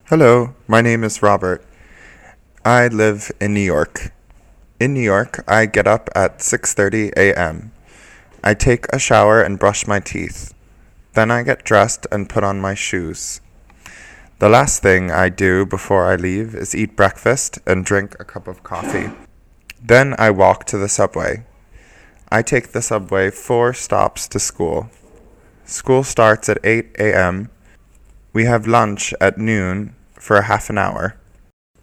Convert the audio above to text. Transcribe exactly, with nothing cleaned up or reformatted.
Hello, my name is Robert. I live in New York. In New York, I get up at six thirty a.m. I take a shower and brush my teeth. Then I get dressed and put on my shoes. The last thing I do before I leave is eat breakfast and drink a cup of coffee. Then I walk to the subway. I take the subway four stops to school. School starts at eight a.m. We have lunch at noon for a half an hour.